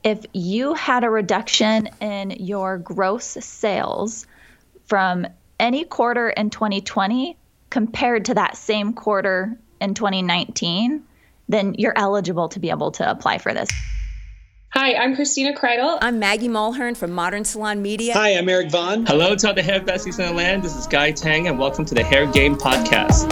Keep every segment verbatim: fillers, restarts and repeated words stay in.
if you had a reduction in your gross sales from any quarter in twenty twenty compared to that same quarter in twenty nineteen, then you're eligible to be able to apply for this. Hi, I'm Christina Kreidel. I'm Maggie Mulhern from Modern Salon Media. Hi, I'm Eric Vaughn. Hello to all the hair besties in the land. This is Guy Tang, and welcome to the Hair Game Podcast.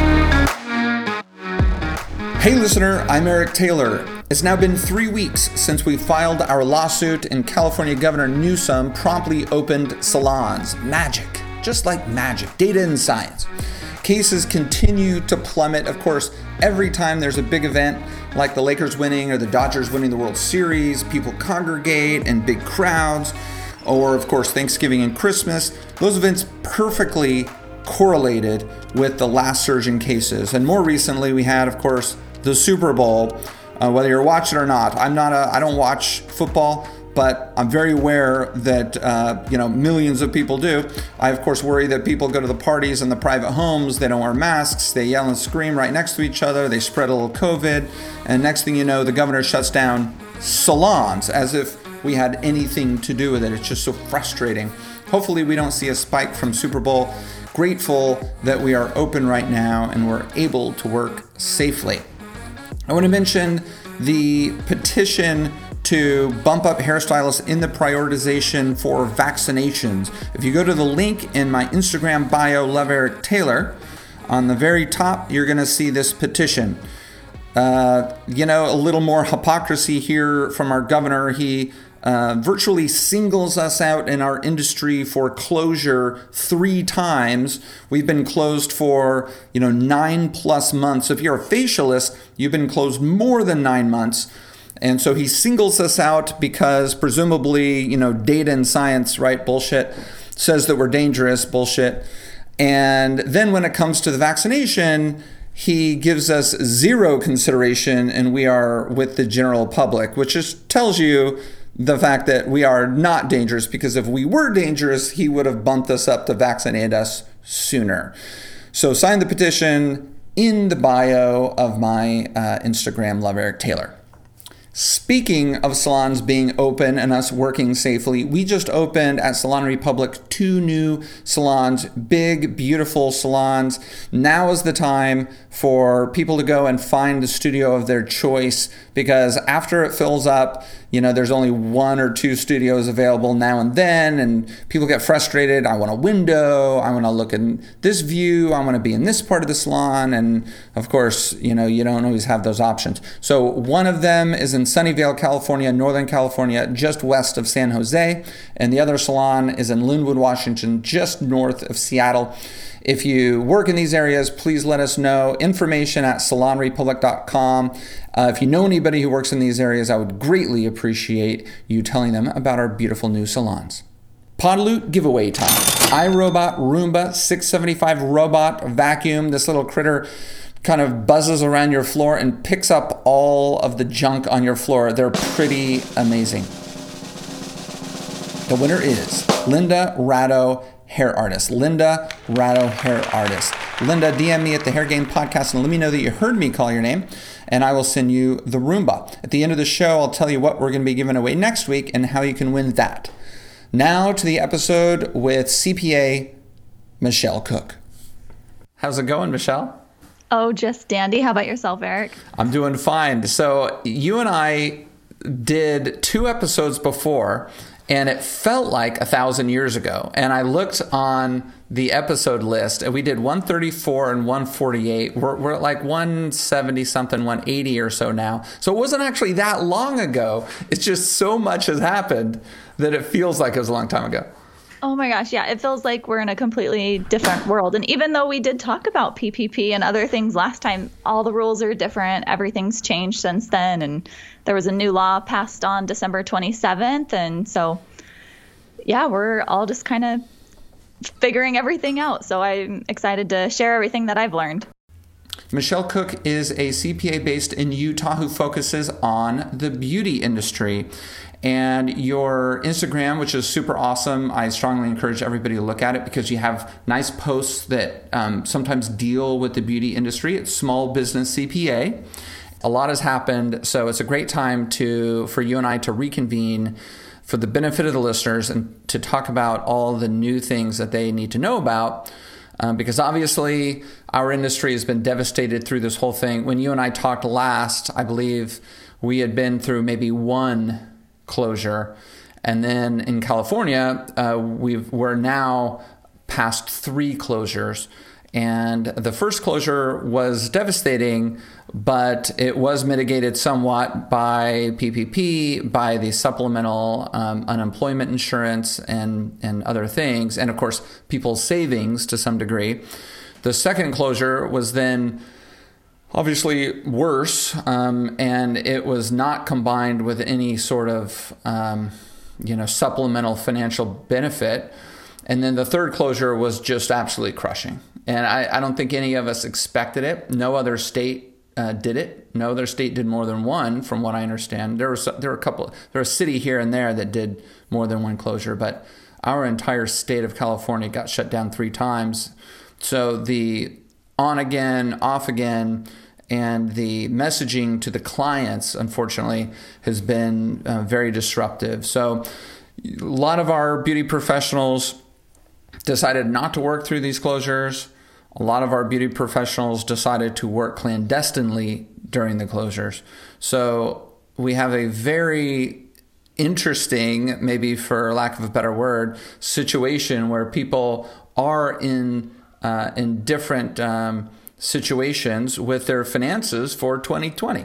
Hey listener, I'm Eric Taylor. It's now been three weeks since we filed our lawsuit and California Governor Newsom promptly opened salons. Magic, just like magic, data and science. Cases continue to plummet. Of course, every time there's a big event like the Lakers winning or the Dodgers winning the World Series, people congregate in big crowds, or of course Thanksgiving and Christmas. Those events perfectly correlated with the last surge in cases. And more recently, we had, of course, the Super Bowl. Uh, whether you're watching or not, I'm not a, I don't watch football, but I'm very aware that, uh, you know, millions of people do. I, of course, worry that people go to the parties in the private homes, they don't wear masks, they yell and scream right next to each other, they spread a little COVID, and next thing you know, the governor shuts down salons as if we had anything to do with it. It's just so frustrating. Hopefully we don't see a spike from Super Bowl. Grateful that we are open right now and we're able to work safely. I want to mention the petition to bump up hairstylists in the prioritization for vaccinations. If you go to the link in my Instagram bio, Love Eric Taylor, on the very top, you're going to see this petition. Uh, you know, a little more hypocrisy here from our governor. He uh, virtually singles us out in our industry for closure three times. We've been closed for, you know, nine plus months. If you're a facialist, you've been closed more than nine months. And so he singles us out because presumably, you know, data and science, right, bullshit, says that we're dangerous, bullshit. And then when it comes to the vaccination, he gives us zero consideration and we are with the general public, which just tells you the fact that we are not dangerous, because if we were dangerous, he would have bumped us up to vaccinate us sooner. So sign the petition in the bio of my uh, Instagram, Love Eric Taylor. Speaking of salons being open and us working safely, we just opened at Salon Republic two new salons, big, beautiful salons. Now is the time for people to go and find the studio of their choice, because after it fills up, you know, there's only one or two studios available now and then, and people get frustrated. I want a window. I want to look in this view. I want to be in this part of the salon. And of course, you know, you don't always have those options. So one of them is in Sunnyvale, California, Northern California, just west of San Jose. And the other salon is in Linwood, Washington, just north of Seattle. If you work in these areas, please let us know. Information at salon republic dot com. Uh, if you know anybody who works in these areas, I would greatly appreciate you telling them about our beautiful new salons. Podloot giveaway time. iRobot Roomba six seventy-five robot vacuum. This little critter kind of buzzes around your floor and picks up all of the junk on your floor. They're pretty amazing. The winner is Linda Ratto, hair artist. Linda Ratto, hair artist. Linda, D M me at the Hair Game Podcast and let me know that you heard me call your name, and I will send you the Roomba. At the end of the show, I'll tell you what we're going to be giving away next week and how you can win that. Now to the episode with C P A Michelle Cook. How's it going, Michelle? Oh, just dandy. How about yourself, Eric? I'm doing fine. So you and I did two episodes before, and it felt like a thousand years ago. And I looked on the episode list, and we did one thirty-four and one forty-eight. We're, we're at like one seventy something, one eighty or so now. So it wasn't actually that long ago. It's just so much has happened that it feels like it was a long time ago. Oh my gosh, yeah. It feels like we're in a completely different world. And even though we did talk about P P P and other things last time, all the rules are different. Everything's changed since then. And there was a new law passed on December twenty-seventh. And so, yeah, we're all just kind of figuring everything out. So I'm excited to share everything that I've learned. Michelle Cook is a C P A based in Utah who focuses on the beauty industry. And your Instagram, which is super awesome, I strongly encourage everybody to look at it because you have nice posts that um, sometimes deal with the beauty industry. It's Small Business C P A. A lot has happened, so it's a great time to for you and I to reconvene for the benefit of the listeners and to talk about all the new things that they need to know about. Um, because obviously our industry has been devastated through this whole thing. When you and I talked last, I believe we had been through maybe one closure. And then in California, uh, we've, we're now past three closures. And the first closure was devastating, but it was mitigated somewhat by P P P, by the supplemental um, unemployment insurance and, and other things, and of course, people's savings to some degree. The second closure was then obviously worse, um, and it was not combined with any sort of um, you know, supplemental financial benefit. And then the third closure was just absolutely crushing. And I, I don't think any of us expected it. No other state uh, did it. No other state did more than one, from what I understand. There was there were a couple. There was a city here and there that did more than one closure, but our entire state of California got shut down three times. So the on again, off again, and the messaging to the clients, unfortunately, has been uh, very disruptive. So a lot of our beauty professionals decided not to work through these closures. A lot of our beauty professionals decided to work clandestinely during the closures. So we have a very interesting, maybe for lack of a better word, situation where people are in uh, in different um, situations with their finances for twenty twenty.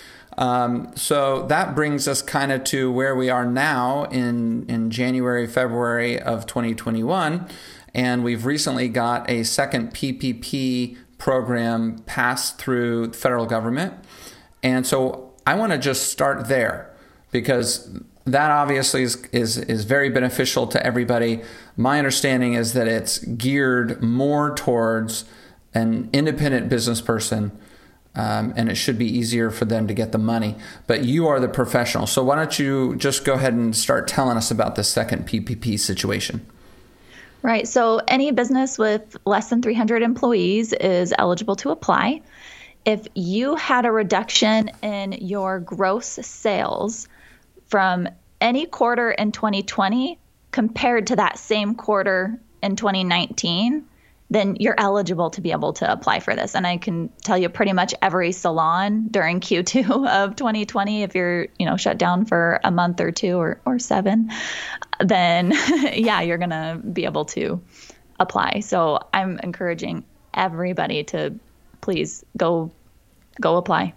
Um, so that brings us kind of to where we are now in, in January, February of twenty twenty-one. And we've recently got a second P P P program passed through the federal government. And so I want to just start there because that obviously is, is, is very beneficial to everybody. My understanding is that it's geared more towards an independent business person. Um, and it should be easier for them to get the money. But you are the professional. So why don't you just go ahead and start telling us about the second P P P situation? Right. So any business with less than three hundred employees is eligible to apply. If you had a reduction in your gross sales from any quarter in twenty twenty compared to that same quarter in twenty nineteen, then you're eligible to be able to apply for this. And I can tell you pretty much every salon during Q two of twenty twenty, if you're, you know, shut down for a month or two or, or seven, then yeah, you're going to be able to apply. So I'm encouraging everybody to please go, go apply.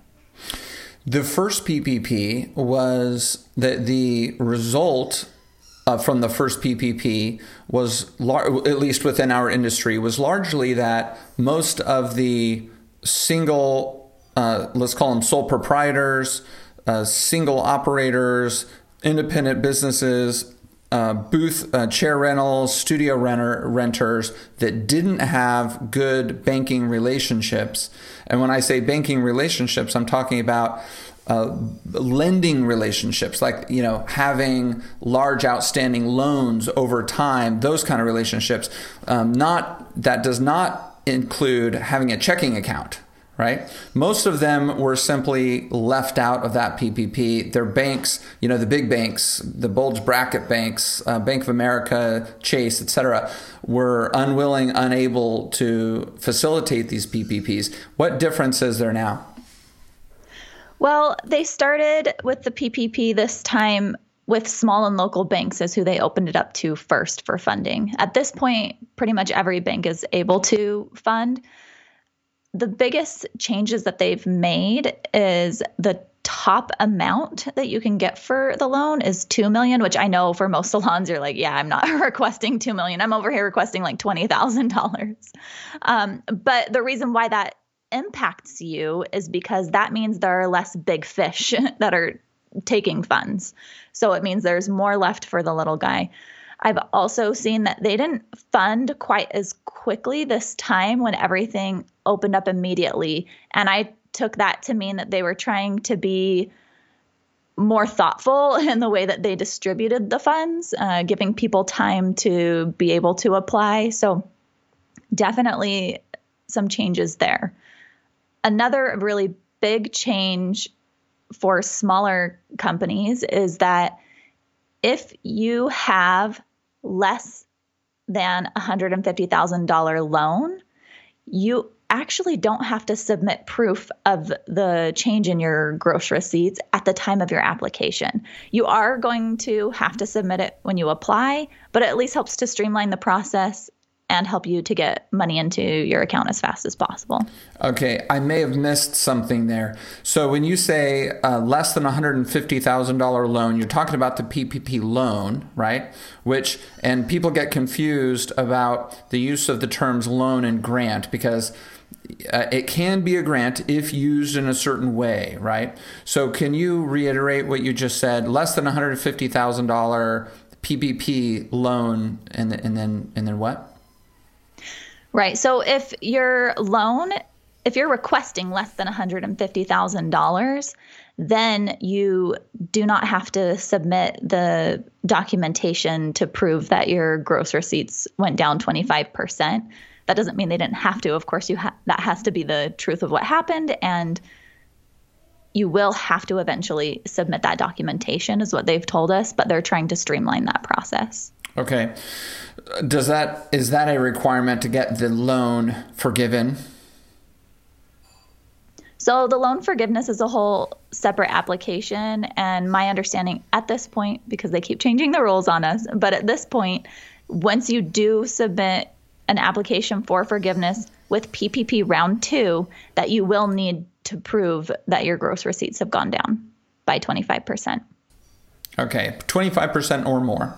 The first P P P was that the result Uh, from the first P P P was, lar- at least within our industry, was largely that most of the single, uh, let's call them sole proprietors, uh, single operators, independent businesses, uh, booth, uh, chair rentals, studio renter, renters that didn't have good banking relationships. And when I say banking relationships, I'm talking about Uh, lending relationships, like, you know, having large outstanding loans over time, those kind of relationships. Um, not that does not include having a checking account, right? Most of them were simply left out of that P P P. Their banks, you know, the big banks, the bulge bracket banks, uh, Bank of America, Chase, et cetera, were unwilling, unable to facilitate these P P Ps. What difference is there now? Well, they started with the P P P this time with small and local banks as who they opened it up to first for funding. At this point, pretty much every bank is able to fund. The biggest changes that they've made is the top amount that you can get for the loan is two million dollars, which I know for most salons, you're like, yeah, I'm not requesting two million dollars. I'm over here requesting like twenty thousand dollars. Um, but the reason why that impacts you is because that means there are less big fish that are taking funds. So it means there's more left for the little guy. I've also seen that they didn't fund quite as quickly this time when everything opened up immediately. And I took that to mean that they were trying to be more thoughtful in the way that they distributed the funds, uh, giving people time to be able to apply. So definitely some changes there. Another really big change for smaller companies is that if you have less than a one hundred fifty thousand dollars loan, you actually don't have to submit proof of the change in your gross receipts at the time of your application. You are going to have to submit it when you apply, but it at least helps to streamline the process and help you to get money into your account as fast as possible. Okay, I may have missed something there. So when you say uh, less than one hundred fifty thousand dollars loan, you're talking about the P P P loan, right? Which, and people get confused about the use of the terms loan and grant because uh, it can be a grant if used in a certain way, right? So can you reiterate what you just said? Less than one hundred fifty thousand dollars P P P loan, and, and then and then what? Right. So if your loan, if you're requesting less than one hundred fifty thousand dollars, then you do not have to submit the documentation to prove that your gross receipts went down twenty-five percent. That doesn't mean they didn't have to. Of course, you ha- that has to be the truth of what happened, and you will have to eventually submit that documentation is what they've told us, but they're trying to streamline that process. Okay. Does that, is that a requirement to get the loan forgiven? So the loan forgiveness is a whole separate application. And my understanding at this point, because they keep changing the rules on us, but at this point, once you do submit an application for forgiveness with P P P round two, that you will need to prove that your gross receipts have gone down by twenty-five percent. Okay, twenty-five percent or more.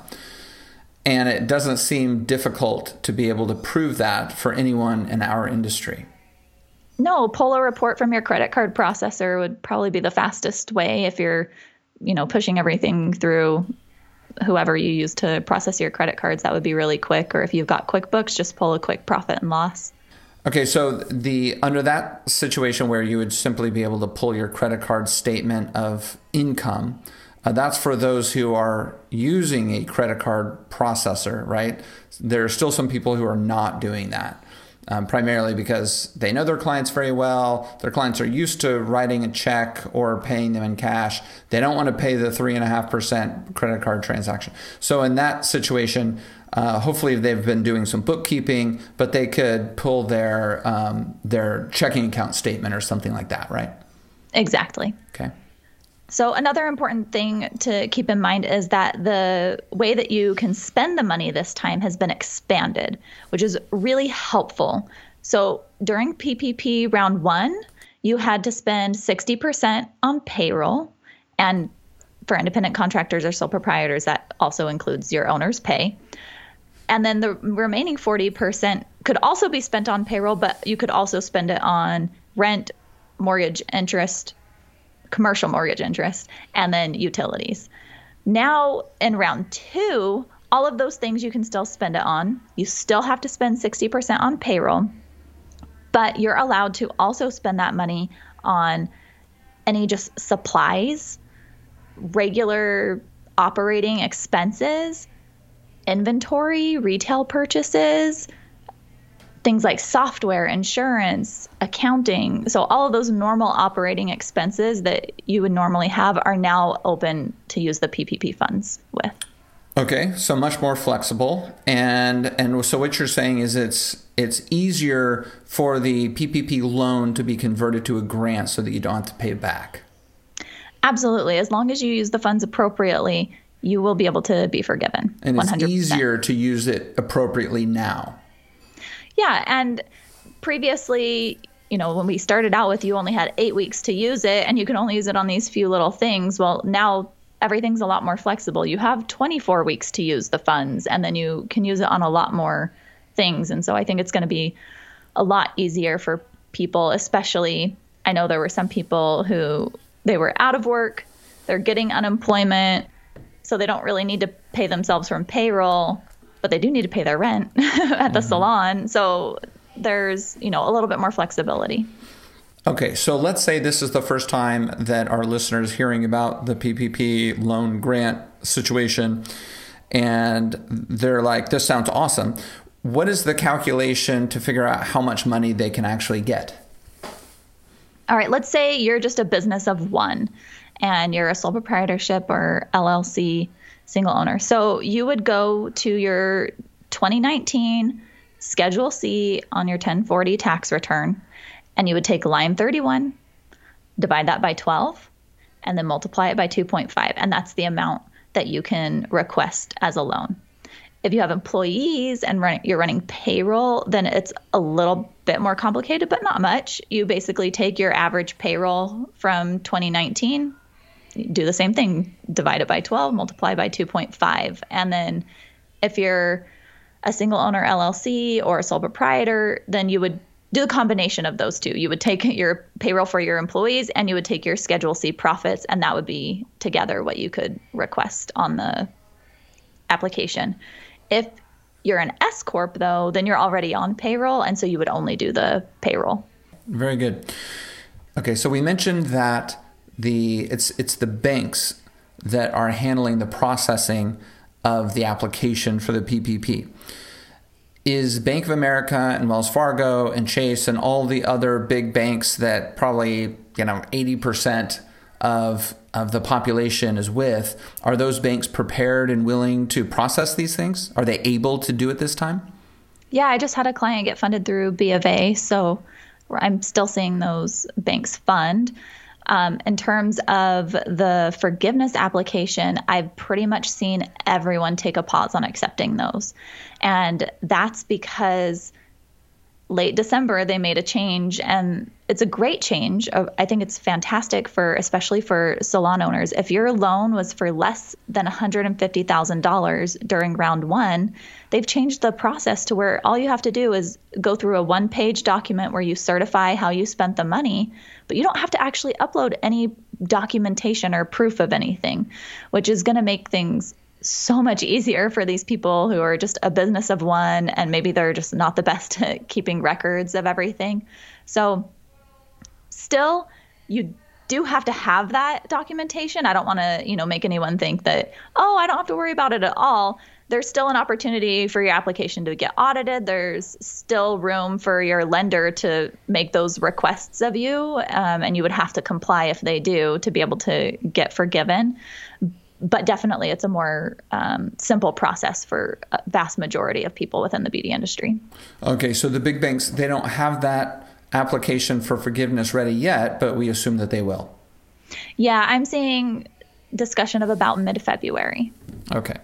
And it doesn't seem difficult to be able to prove that for anyone in our industry. No, pull a report from your credit card processor would probably be the fastest way if you're, you know, pushing everything through whoever you use to process your credit cards. That would be really quick. Or if you've got QuickBooks, just pull a quick profit and loss. Okay, so the under that situation where you would simply be able to pull your credit card statement of income, Uh, that's for those who are using a credit card processor, right? There are still some people who are not doing that, um, primarily because they know their clients very well. Their clients are used to writing a check or paying them in cash. They don't want to pay the three and a half percent credit card transaction. So in that situation, uh, hopefully they've been doing some bookkeeping, but they could pull their um, their checking account statement or something like that, right? Exactly. Okay. So another important thing to keep in mind is that the way that you can spend the money this time has been expanded, which is really helpful. So during P P P round one, you had to spend sixty percent on payroll. And for independent contractors or sole proprietors, that also includes your owner's pay. And then the remaining forty percent could also be spent on payroll, but you could also spend it on rent, mortgage interest, commercial mortgage interest, and then utilities. Now in round two, all of those things you can still spend it on. You still have to spend sixty percent on payroll, but you're allowed to also spend that money on any just supplies, regular operating expenses, inventory, retail purchases, things like software, insurance, accounting. So all of those normal operating expenses that you would normally have are now open to use the P P P funds with. Okay, so much more flexible. And and so what you're saying is it's it's easier for the P P P loan to be converted to a grant so that you don't have to pay it back. Absolutely. As long as you use the funds appropriately, you will be able to be forgiven. And it's one hundred percent. Easier to use it appropriately now. Yeah, and previously, you know, when we started out with, you only had eight weeks to use it, and you can only use it on these few little things. Well, now everything's a lot more flexible. You have twenty-four weeks to use the funds, and then you can use it on a lot more things. And so I think it's going to be a lot easier for people, especially, I know there were some people who they were out of work, they're getting unemployment, so they don't really need to pay themselves from payroll, but they do need to pay their rent at the mm-hmm. salon. So there's, you know, a little bit more flexibility. Okay, so let's say this is the first time that our listeners hearing about the P P P loan grant situation, and they're like, this sounds awesome. What is the calculation to figure out how much money they can actually get? All right, let's say you're just a business of one and you're a sole proprietorship or L L C single owner. So you would go to your twenty nineteen Schedule C on your ten forty tax return, and you would take line thirty-one, divide that by twelve, and then multiply it by two point five. And that's the amount that you can request as a loan. If you have employees and run, you're running payroll, then it's a little bit more complicated, but not much. You basically take your average payroll from twenty nineteen, do the same thing, divide it by twelve, multiply by two point five. And then if you're a single owner L L C or a sole proprietor, then you would do a combination of those two. You would take your payroll for your employees and you would take your Schedule C profits, and that would be together what you could request on the application. If you're an S corp, though, then you're already on payroll, and so you would only do the payroll. Very good. Okay, so we mentioned that the it's it's the banks that are handling the processing of the application for the P P P. Is Bank of America and Wells Fargo and Chase and all the other big banks that probably, you know, eighty percent of of the population is with, are those banks prepared and willing to process these things? Are they able to do it this time? Yeah, I just had a client get funded through B of A, so I'm still seeing those banks fund. Um, in terms of the forgiveness application, I've pretty much seen everyone take a pause on accepting those. And that's because late December, they made a change, and it's a great change. I think it's fantastic for, especially for salon owners. If your loan was for less than one hundred fifty thousand dollars during round one, they've changed the process to where all you have to do is go through a one-page document where you certify how you spent the money, but you don't have to actually upload any documentation or proof of anything, which is going to make things so much easier for these people who are just a business of one, and maybe they're just not the best at keeping records of everything. So still, you do have to have that documentation. I don't want to, you know, make anyone think that, oh, I don't have to worry about it at all. There's still an opportunity for your application to get audited. There's still room for your lender to make those requests of you, um, and you would have to comply if they do to be able to get forgiven. But definitely it's a more um, simple process for a vast majority of people within the beauty industry. Okay, so the big banks, they don't have that application for forgiveness ready yet, but we assume that they will. Yeah, I'm seeing discussion of about mid-February. Okay.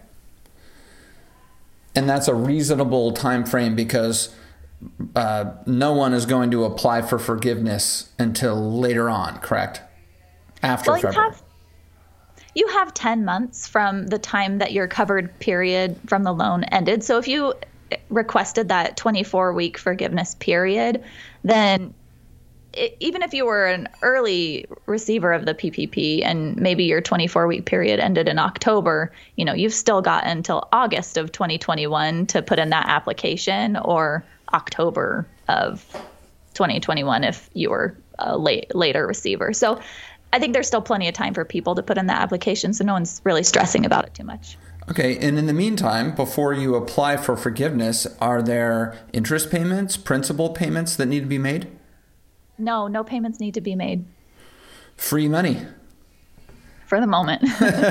And that's a reasonable time frame because uh, no one is going to apply for forgiveness until later on, correct? After well, February. You have, you have ten months from the time that your covered period from the loan ended. So if you requested that twenty-four week forgiveness period, then it, even if you were an early receiver of the P P P and maybe your twenty-four week period ended in October, you know, you've still got until August of twenty twenty-one to put in that application, or October of twenty twenty-one if you were a late, later receiver. So I think there's still plenty of time for people to put in that application, so no one's really stressing about it too much. Okay, and in the meantime, before you apply for forgiveness, are there interest payments, principal payments that need to be made? No, no payments need to be made. Free money. For the moment.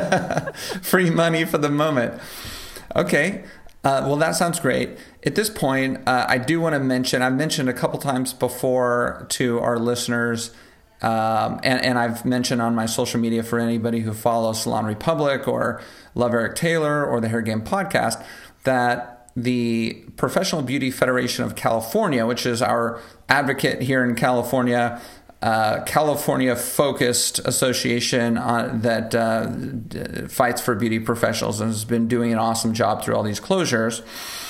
Free money for the moment. Okay. Uh, well, that sounds great. At this point, uh, I do want to mention, I've mentioned a couple times before to our listeners, um, and, and I've mentioned on my social media for anybody who follows Salon Republic or Love Eric Taylor or the Hair Game podcast, that the Professional Beauty Federation of California, which is our advocate here in California, uh, California-focused association on, that uh, d- fights for beauty professionals and has been doing an awesome job through all these closures.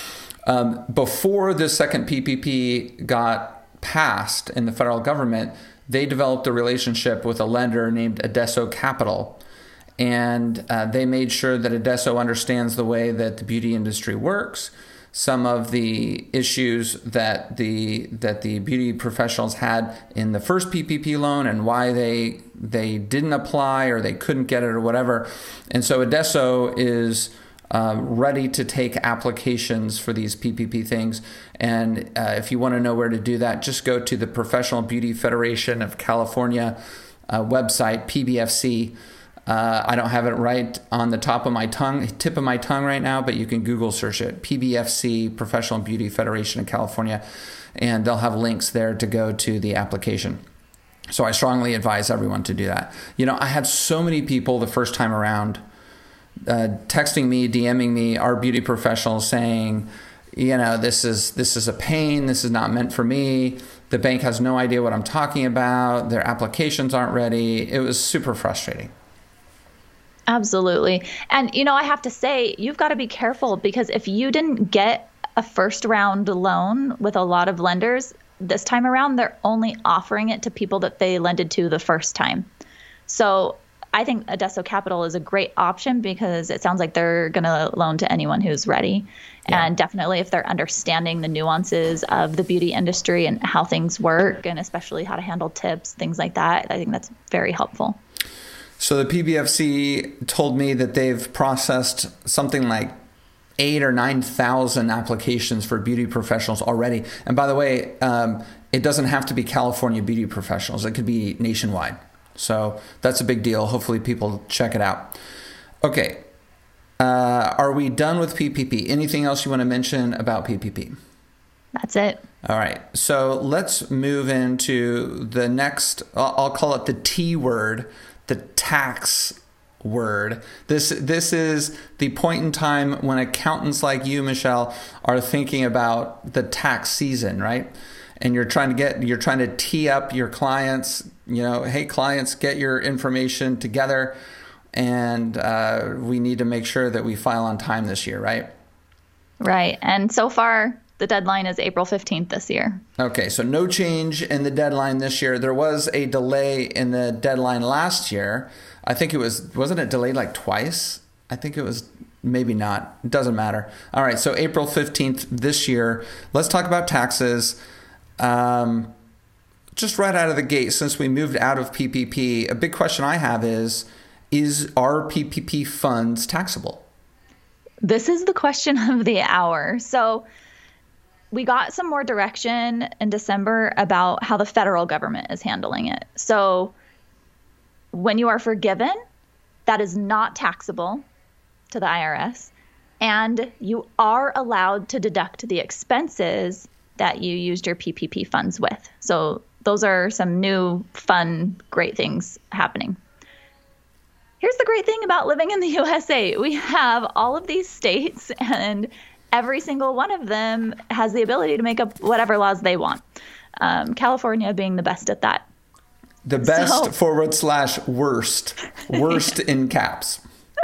Um, before the second P P P got passed in the federal government, they developed a relationship with a lender named Adesso Capital. And uh, they made sure that Adesso understands the way that the beauty industry works, some of the issues that the that the beauty professionals had in the first P P P loan and why they they didn't apply or they couldn't get it or whatever. And so Adesso is uh, ready to take applications for these P P P things. And uh, if you want to know where to do that, just go to the Professional Beauty Federation of California uh, website, P B F C. Uh, I don't have it right on the top of my tongue, tip of my tongue right now, but you can Google search it, P B F C, Professional Beauty Federation of California, and they'll have links there to go to the application. So I strongly advise everyone to do that. You know, I had so many people the first time around uh, texting me, DMing me, our beauty professionals saying, you know, this is this is a pain. This is not meant for me. The bank has no idea what I'm talking about. Their applications aren't ready. It was super frustrating. Absolutely. And, you know, I have to say, you've got to be careful, because if you didn't get a first round loan with a lot of lenders this time around, they're only offering it to people that they lended to the first time. So I think Adesso Capital is a great option, because it sounds like they're going to loan to anyone who's ready. Yeah. And definitely if they're understanding the nuances of the beauty industry and how things work, and especially how to handle tips, things like that, I think that's very helpful. So the P B F C told me that they've processed something like eight or nine thousand applications for beauty professionals already. And by the way, um, it doesn't have to be California beauty professionals. It could be nationwide. So that's a big deal. Hopefully people check it out. Okay. Uh, are we done with P P P? Anything else you want to mention about P P P? That's it. All right. So let's move into the next, I'll call it the T word, the tax word. This this is the point in time when accountants like you, Michelle, are thinking about the tax season, right? And you're trying to get you're trying to tee up your clients. You know, hey, clients, get your information together, and uh, we need to make sure that we file on time this year, right? Right. And so far, the deadline is April fifteenth this year. Okay, so no change in the deadline this year. There was a delay in the deadline last year. I think it was, wasn't it delayed like twice? I think it was, maybe not. It doesn't matter. All right, so April fifteenth this year. Let's talk about taxes. Um, just right out of the gate, since we moved out of P P P, a big question I have is, is are P P P funds taxable? This is the question of the hour. So we got some more direction in December about how the federal government is handling it. So when you are forgiven, that is not taxable to the I R S, and you are allowed to deduct the expenses that you used your P P P funds with. So those are some new, fun, great things happening. Here's the great thing about living in the U S A. We have all of these states, and every single one of them has the ability to make up whatever laws they want. Um, California being the best at that. The best so, forward slash worst. Worst in caps.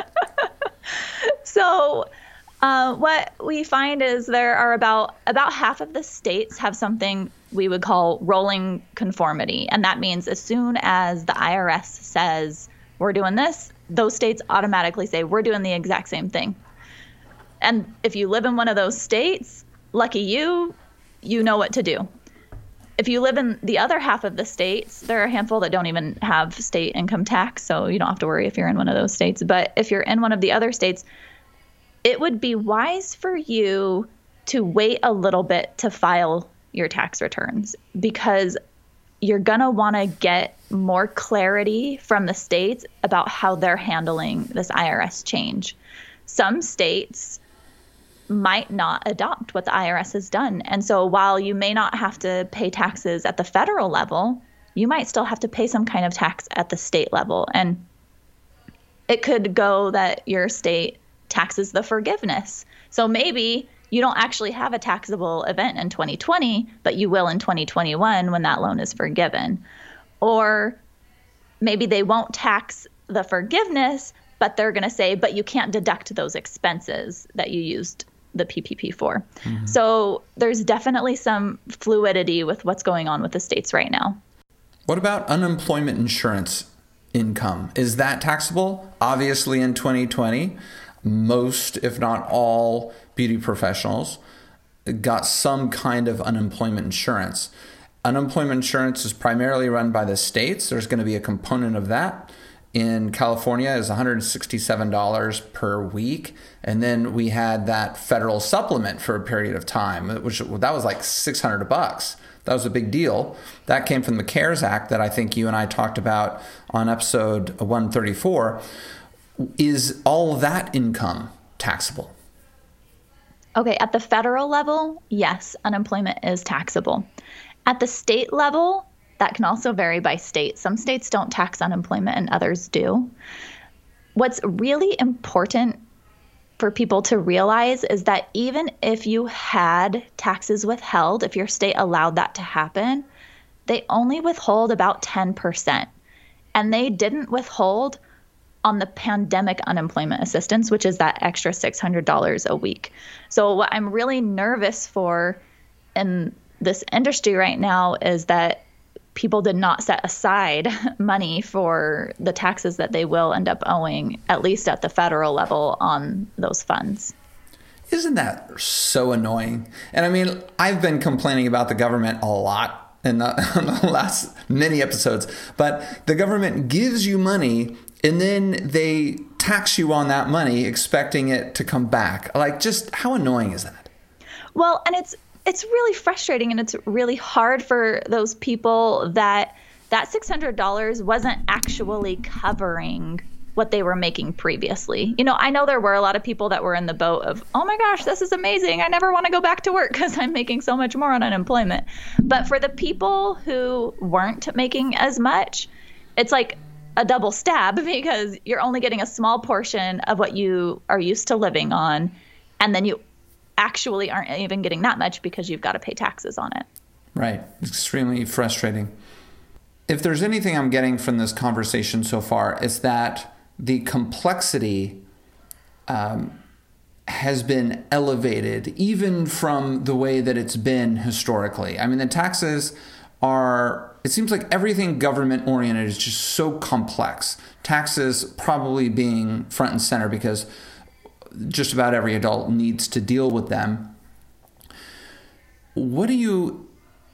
So uh, what we find is there are about about half of the states have something we would call rolling conformity. And that means as soon as the I R S says we're doing this, those states automatically say we're doing the exact same thing. And if you live in one of those states, lucky you, you know what to do. If you live in the other half of the states, there are a handful that don't even have state income tax, so you don't have to worry if you're in one of those states. But if you're in one of the other states, it would be wise for you to wait a little bit to file your tax returns, because you're going to want to get more clarity from the states about how they're handling this I R S change. Some states might not adopt what the I R S has done. And so while you may not have to pay taxes at the federal level, you might still have to pay some kind of tax at the state level. And it could go that your state taxes the forgiveness. So maybe you don't actually have a taxable event in twenty twenty, but you will in twenty twenty-one when that loan is forgiven. Or maybe they won't tax the forgiveness, but they're going to say, but you can't deduct those expenses that you used the P P P for. Mm-hmm. So there's definitely some fluidity with what's going on with the states right now. What about unemployment insurance income? Is that taxable? Obviously in twenty twenty, most, if not all, beauty professionals got some kind of unemployment insurance. Unemployment insurance is primarily run by the states. There's going to be a component of that in California is one hundred sixty-seven dollars per week. And then we had that federal supplement for a period of time, which that was like six hundred bucks. That was a big deal. That came from the CARES Act that I think you and I talked about on episode one thirty-four. Is all that income taxable? Okay, at the federal level, yes, unemployment is taxable. At the state level, that can also vary by state. Some states don't tax unemployment and others do. What's really important for people to realize is that even if you had taxes withheld, if your state allowed that to happen, they only withhold about ten percent. And they didn't withhold on the pandemic unemployment assistance, which is that extra six hundred dollars a week. So what I'm really nervous for in this industry right now is that people did not set aside money for the taxes that they will end up owing, at least at the federal level, on those funds. Isn't that so annoying? And I mean, I've been complaining about the government a lot in the, in the last many episodes, but the government gives you money and then they tax you on that money, expecting it to come back. Like, just how annoying is that? Well, and it's It's really frustrating, and it's really hard for those people that that six hundred dollars wasn't actually covering what they were making previously. You know, I know there were a lot of people that were in the boat of, oh my gosh, this is amazing. I never want to go back to work because I'm making so much more on unemployment. But for the people who weren't making as much, it's like a double stab because you're only getting a small portion of what you are used to living on, and then you actually aren't even getting that much because you've got to pay taxes on it. Right. It's extremely frustrating. If there's anything I'm getting from this conversation so far, it's that the complexity um, has been elevated even from the way that it's been historically. I mean, the taxes are, it seems like everything government oriented is just so complex. Taxes probably being front and center because just about every adult needs to deal with them. What do you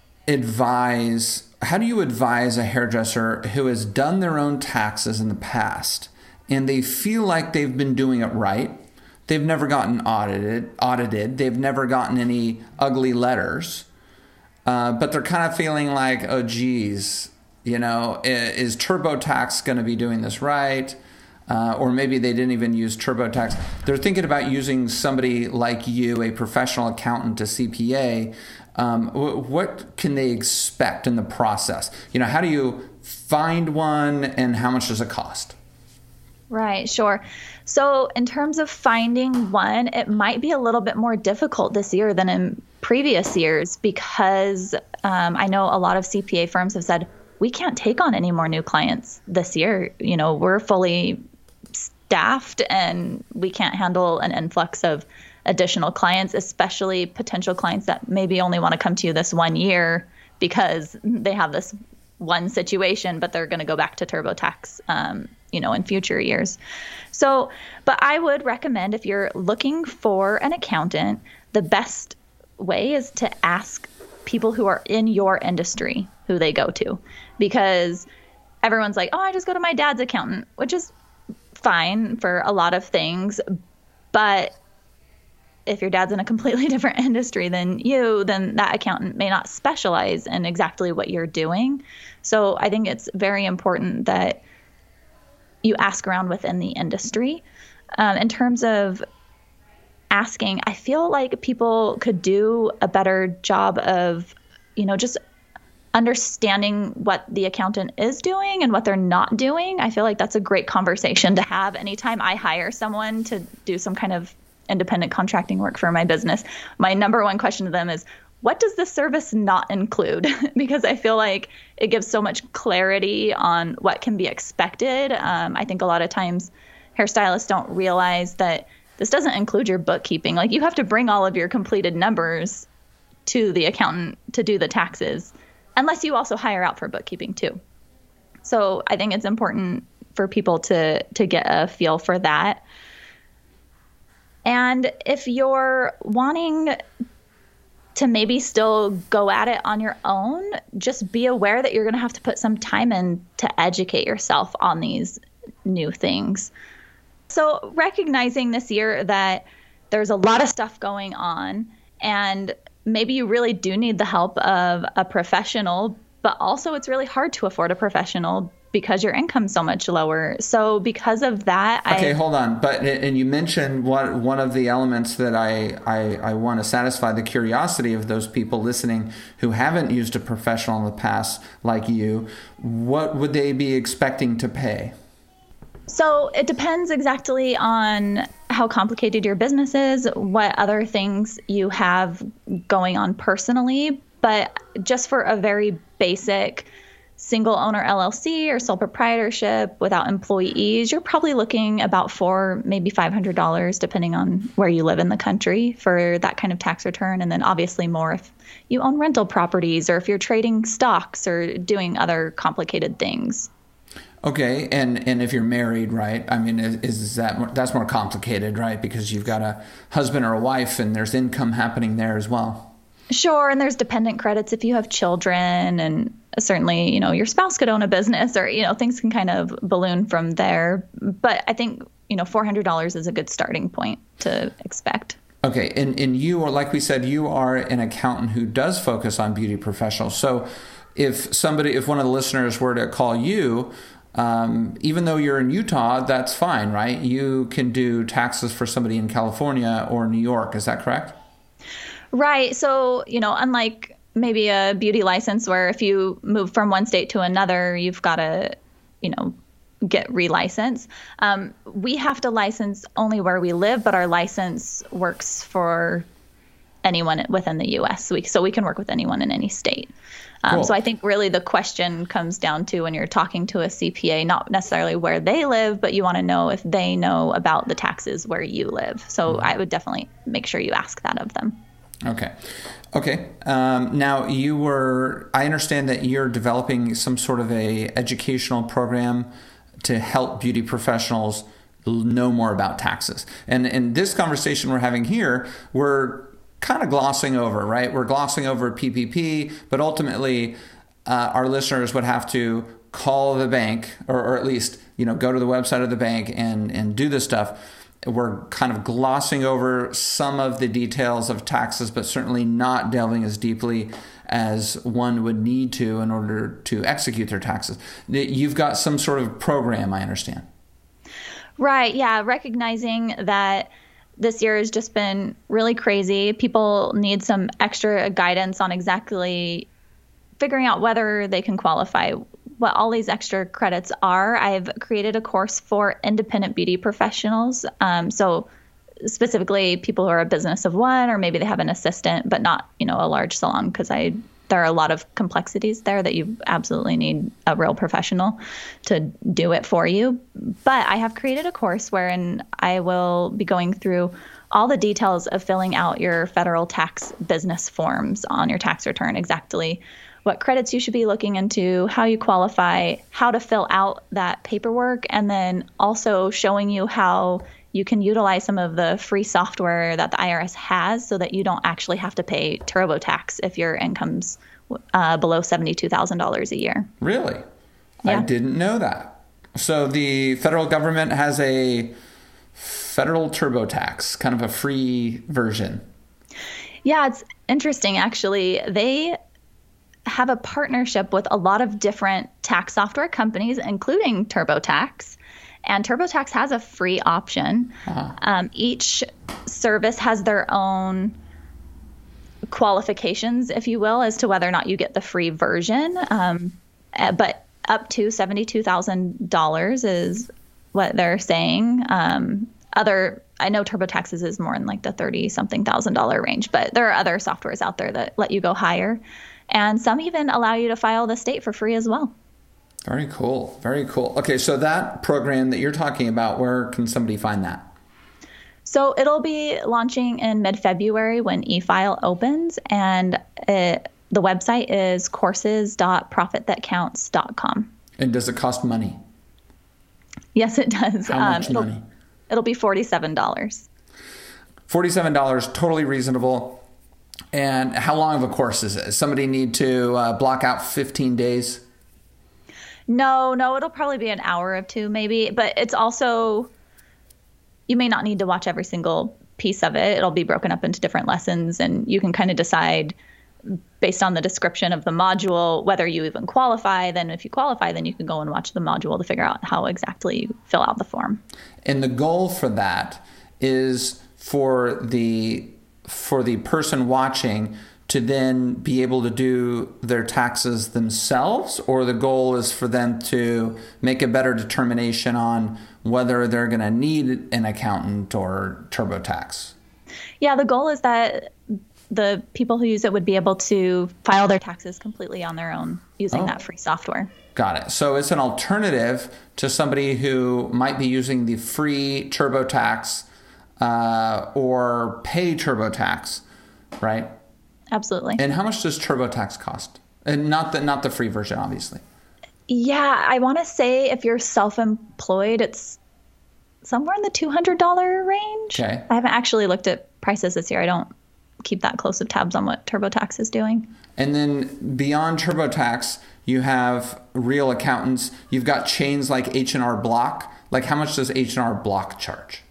advise, how do you advise a hairdresser who has done their own taxes in the past and they feel like they've been doing it right? They've never gotten audited, audited. They've never gotten any ugly letters, uh, but they're kind of feeling like, oh, geez, you know, is TurboTax going to be doing this right? Uh, or maybe they didn't even use TurboTax. They're thinking about using somebody like you, a professional accountant, a C P A. Um, w- what can they expect in the process? You know, how do you find one and how much does it cost? Right, sure. So in terms of finding one, it might be a little bit more difficult this year than in previous years because um, I know a lot of C P A firms have said, we can't take on any more new clients this year. You know, we're fully staffed and we can't handle an influx of additional clients, especially potential clients that maybe only want to come to you this one year because they have this one situation, but they're going to go back to TurboTax, um, you know, in future years. So, but I would recommend if you're looking for an accountant, the best way is to ask people who are in your industry who they go to, because everyone's like, oh, I just go to my dad's accountant, which is fine for a lot of things. But if your dad's in a completely different industry than you, then that accountant may not specialize in exactly what you're doing. So I think it's very important that you ask around within the industry. Um, in terms of asking, I feel like people could do a better job of, you know, just understanding what the accountant is doing and what they're not doing. I feel like that's a great conversation to have anytime I hire someone to do some kind of independent contracting work for my business. My number one question to them is, what does this service not include? Because I feel like it gives so much clarity on what can be expected. Um, I think a lot of times hairstylists don't realize that this doesn't include your bookkeeping. Like, you have to bring all of your completed numbers to the accountant to do the taxes, unless you also hire out for bookkeeping too. So I think it's important for people to to get a feel for that. And if you're wanting to maybe still go at it on your own, just be aware that you're going to have to put some time in to educate yourself on these new things. So recognizing this year that there's a lot of stuff going on, and maybe you really do need the help of a professional, but also it's really hard to afford a professional because your income's so much lower. So because of that, okay, I, hold on. But and you mentioned one one of the elements that I, I I want to satisfy the curiosity of those people listening who haven't used a professional in the past like you. What would they be expecting to pay? So it depends exactly on how complicated your business is, what other things you have going on personally. But just for a very basic single owner L L C or sole proprietorship without employees, you're probably looking about four, maybe five hundred dollars, depending on where you live in the country for that kind of tax return. And then obviously more if you own rental properties or if you're trading stocks or doing other complicated things. Okay, and, and if you're married, right? I mean, is, is that more, that's more complicated, right? Because you've got a husband or a wife, and there's income happening there as well. Sure, and there's dependent credits if you have children, and certainly, you know, your spouse could own a business, or you know, things can kind of balloon from there. But I think you know, four hundred dollars is a good starting point to expect. Okay, and and you are, like we said, you are an accountant who does focus on beauty professionals. So, if somebody, if one of the listeners were to call you. Um, even though you're in Utah, that's fine, right? You can do taxes for somebody in California or New York. Is that correct? Right. So, you know, unlike maybe a beauty license where if you move from one state to another, you've got to, you know, get relicensed. Um, we have to license only where we live, but our license works for anyone within the U S. So we, so we can work with anyone in any state. Um, cool. So I think really the question comes down to when you're talking to a C P A, not necessarily where they live, but you want to know if they know about the taxes where you live. So mm-hmm. I would definitely make sure you ask that of them. Okay. Okay. Um, now you were, I understand that you're developing some sort of a educational program to help beauty professionals know more about taxes. And in this conversation we're having here, we're kind of glossing over, right? We're glossing over P P P, but ultimately uh, our listeners would have to call the bank or, or at least, you know, go to the website of the bank and, and do this stuff. We're kind of glossing over some of the details of taxes, but certainly not delving as deeply as one would need to in order to execute their taxes. You've got some sort of program, I understand. Right. Yeah. Recognizing that this year has just been really crazy. People need some extra guidance on exactly figuring out whether they can qualify, what all these extra credits are. I've created a course for independent beauty professionals. Um, so specifically people who are a business of one, or maybe they have an assistant, but not, you know, a large salon, because I there are a lot of complexities there that you absolutely need a real professional to do it for you. But I have created a course wherein I will be going through all the details of filling out your federal tax business forms on your tax return, exactly what credits you should be looking into, how you qualify, how to fill out that paperwork, and then also showing you how you can utilize some of the free software that the I R S has so that you don't actually have to pay TurboTax if your income's uh, below seventy-two thousand dollars a year. Really? Yeah. I didn't know that. So the federal government has a federal TurboTax, kind of a free version. Yeah, it's interesting, actually. They have a partnership with a lot of different tax software companies, including TurboTax. And TurboTax has a free option. Uh-huh. Um, each service has their own qualifications, if you will, as to whether or not you get the free version. Um, but up to seventy-two thousand dollars is what they're saying. Um, other, I know TurboTax's is more in like the thirty something thousand dollar range, but there are other softwares out there that let you go higher. And some even allow you to file the state for free as well. Very cool. Very cool. Okay, so that program that you're talking about, where can somebody find that? So it'll be launching in mid-February when e-file opens, and it, the website is courses dot profit that counts dot com. And does it cost money? Yes, it does. How much um, it'll, money? It'll be forty-seven dollars. forty-seven dollars, totally reasonable. And how long of a course is it? Does somebody need to uh, block out fifteen days? No, no, it'll probably be an hour or two maybe, but it's also, you may not need to watch every single piece of it. It'll be broken up into different lessons, and you can kind of decide based on the description of the module whether you even qualify. Then if you qualify, then you can go and watch the module to figure out how exactly you fill out the form. And the goal for that is for the for the person watching to then be able to do their taxes themselves, or the goal is for them to make a better determination on whether they're going to need an accountant or TurboTax? Yeah, the goal is that the people who use it would be able to file their taxes completely on their own using oh. that free software. Got it. So it's an alternative to somebody who might be using the free TurboTax uh, or pay TurboTax, right? Absolutely. And how much does TurboTax cost? And not the not the free version, obviously. Yeah, I want to say if you're self-employed, it's somewhere in the two hundred dollars range. Okay. I haven't actually looked at prices this year. I don't keep that close of tabs on what TurboTax is doing. And then beyond TurboTax, you have Real Accountants. You've got chains like H and R Block. Like, how much does H and R Block charge?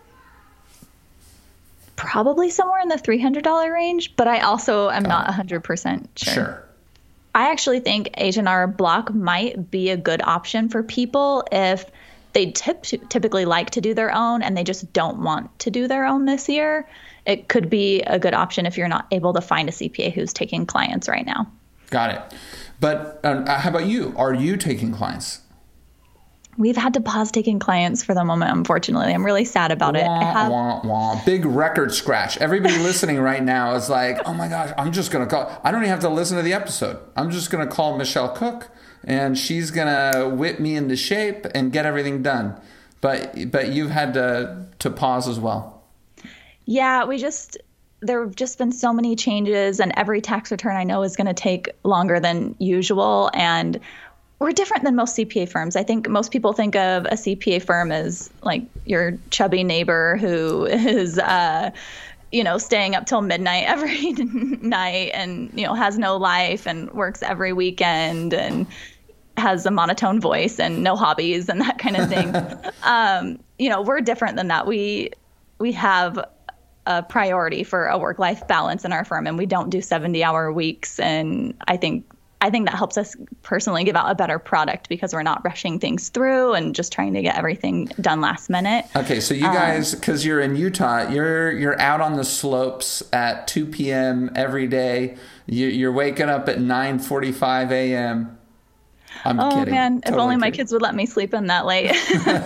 Probably somewhere in the three hundred dollars range, but I also am not one hundred percent sure. Sure. I actually think H and R Block might be a good option for people if they tip- typically like to do their own and they just don't want to do their own this year. It could be a good option if you're not able to find a C P A who's taking clients right now. Got it. But uh, how about you? Are you taking clients? We've had to pause taking clients for the moment, unfortunately. I'm really sad about it. Wah, I have... wah, wah. Big record scratch. Everybody listening right now is like, oh my gosh, I'm just going to call. I don't even have to listen to the episode. I'm just going to call Michelle Cook, and she's going to whip me into shape and get everything done. But but you've had to, to pause as well. Yeah, we just, there have just been so many changes, and every tax return I know is going to take longer than usual. And we're different than most C P A firms. I think most people think of a C P A firm as like your chubby neighbor who is, uh, you know, staying up till midnight every night and, you know, has no life and works every weekend and has a monotone voice and no hobbies and that kind of thing. um, you know, we're different than that. We we have a priority for a work-life balance in our firm, and we don't do seventy-hour weeks. And I think I think that helps us personally give out a better product because we're not rushing things through and just trying to get everything done last minute. Okay, so you guys, because um, you're in Utah, you're you're out on the slopes at two p.m. every day. You, you're waking up at nine forty-five a.m. I'm oh, kidding. man, totally if only my kidding. kids would let me sleep in that late.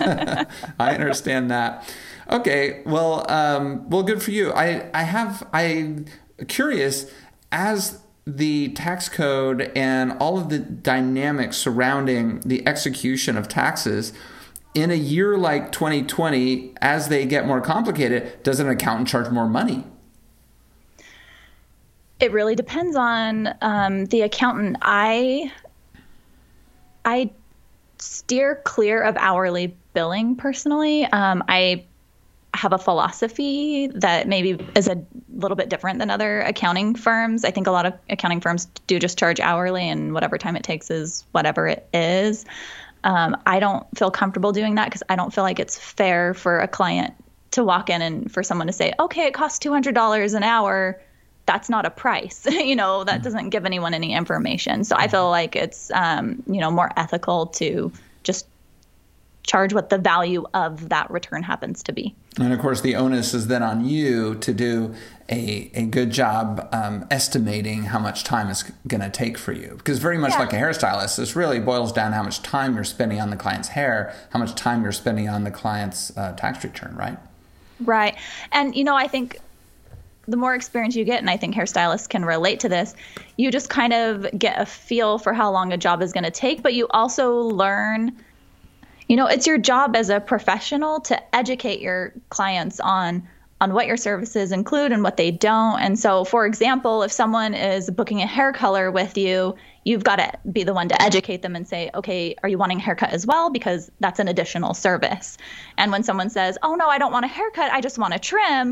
I understand that. Okay, well, um, well, good for you. I, I have, I'm curious, as the tax code and all of the dynamics surrounding the execution of taxes, in a year like twenty twenty, as they get more complicated, does an accountant charge more money? It really depends on um, the accountant. I I steer clear of hourly billing personally. Um, I have a philosophy that maybe is a little bit different than other accounting firms. I think a lot of accounting firms do just charge hourly, and whatever time it takes is whatever it is. Um, I don't feel comfortable doing that because I don't feel like it's fair for a client to walk in and for someone to say, okay, it costs two hundred dollars an hour. That's not a price. you know, that doesn't give anyone any information. So I feel like it's, um, you know, more ethical to just charge what the value of that return happens to be. And of course, the onus is then on you to do a, a good job um, estimating how much time it's going to take for you. Because very much yeah. like a hairstylist, this really boils down to how much time you're spending on the client's hair, how much time you're spending on the client's uh, tax return, right? Right. And, you know, I think the more experience you get, and I think hairstylists can relate to this, you just kind of get a feel for how long a job is going to take, but you also learn. You know, it's your job as a professional to educate your clients on on what your services include and what they don't. And so, for example, if someone is booking a hair color with you, you've got to be the one to educate them and say, okay, are you wanting a haircut as well? Because that's an additional service. And when someone says, oh, no, I don't want a haircut, I just want a trim,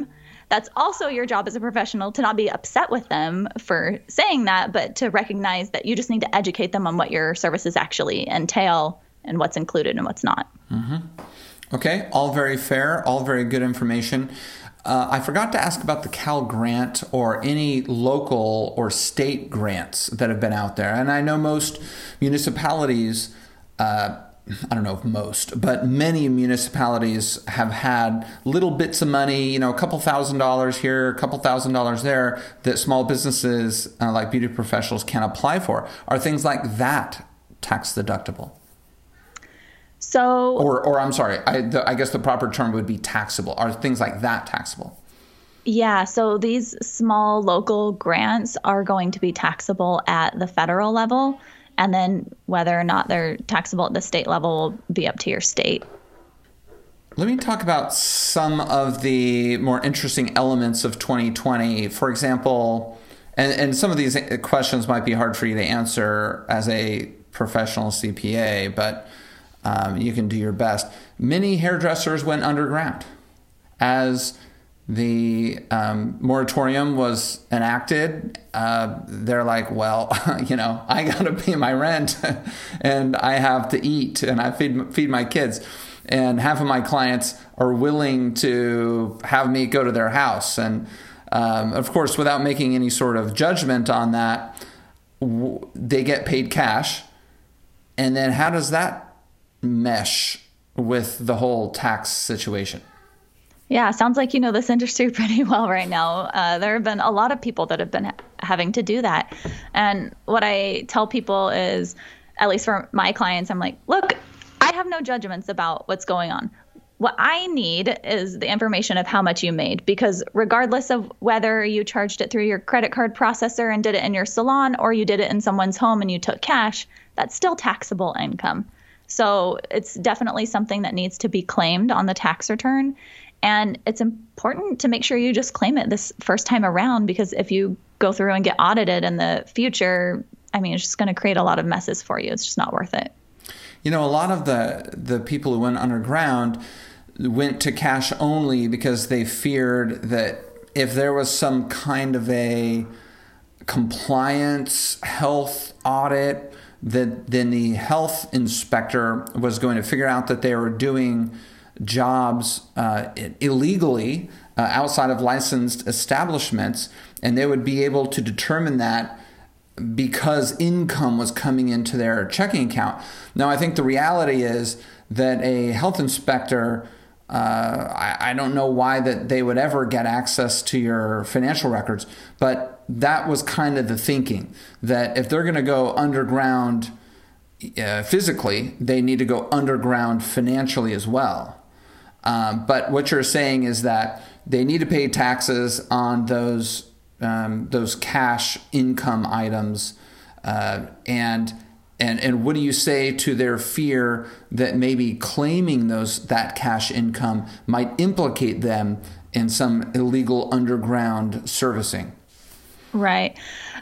that's also your job as a professional to not be upset with them for saying that, but to recognize that you just need to educate them on what your services actually entail and what's included and what's not. Mm-hmm. Okay, all very fair, all very good information. Uh, I forgot to ask about the Cal Grant or any local or state grants that have been out there. And I know most municipalities, uh, I don't know if most, but many municipalities have had little bits of money, you know, a couple thousand dollars here, a couple thousand dollars there that small businesses uh, like beauty professionals can apply for. Are things like that tax deductible? So, or, or I'm sorry, I, the, I guess the proper term would be taxable. Are things like that taxable? Yeah, so these small local grants are going to be taxable at the federal level, and then whether or not they're taxable at the state level will be up to your state. Let me talk about some of the more interesting elements of twenty twenty. For example, and, and some of these questions might be hard for you to answer as a professional C P A, but Um, you can do your best. Many hairdressers went underground as the um, moratorium was enacted. Uh, they're like, well, you know, I got to pay my rent and I have to eat and I feed feed my kids. And half of my clients are willing to have me go to their house. And um, of course, without making any sort of judgment on that, w- they get paid cash. And then how does that mesh with the whole tax situation? Yeah, sounds like you know this industry pretty well right now. Uh, there have been a lot of people that have been ha- having to do that. And what I tell people is, at least for my clients, I'm like, look, I have no judgments about what's going on. What I need is the information of how much you made, because regardless of whether you charged it through your credit card processor and did it in your salon or you did it in someone's home and you took cash, that's still taxable income. So it's definitely something that needs to be claimed on the tax return. And it's important to make sure you just claim it this first time around, because if you go through and get audited in the future, I mean, it's just going to create a lot of messes for you. It's just not worth it. You know, a lot of the, the people who went underground went to cash only because they feared that if there was some kind of a compliance health audit, that then the health inspector was going to figure out that they were doing jobs uh, illegally uh, outside of licensed establishments, and they would be able to determine that because income was coming into their checking account. Now, I think the reality is that a health inspector, uh, I, I don't know why that they would ever get access to your financial records, but that was kind of the thinking, that if they're going to go underground uh, physically, they need to go underground financially as well. Um, but what you're saying is that they need to pay taxes on those um, those cash income items, uh, and and and what do you say to their fear that maybe claiming those that cash income might implicate them in some illegal underground servicing? Right.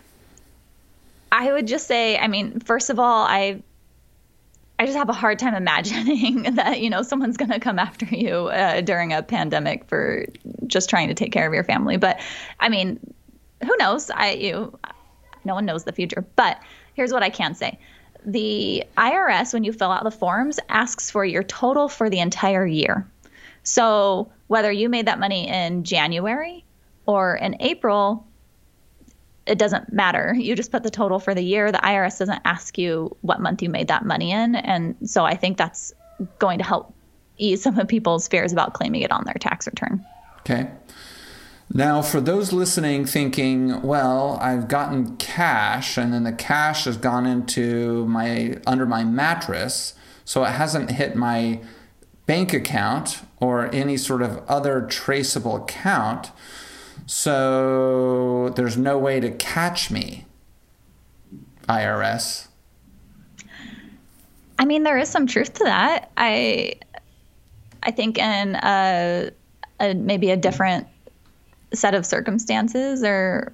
I would just say, I mean, first of all, I I just have a hard time imagining that, you know, someone's going to come after you uh, during a pandemic for just trying to take care of your family. But I mean, who knows? I you no one knows the future. But here's what I can say. The I R S, when you fill out the forms, asks for your total for the entire year. So whether you made that money in January or in April, it doesn't matter. You just put the total for the year. The I R S doesn't ask you what month you made that money in. And so I think that's going to help ease some of people's fears about claiming it on their tax return. Okay. Now, for those listening thinking, well, I've gotten cash and then the cash has gone into my under my mattress, so it hasn't hit my bank account or any sort of other traceable account. So there's no way to catch me, I R S. I mean, there is some truth to that. I I think in a, a maybe a different set of circumstances, or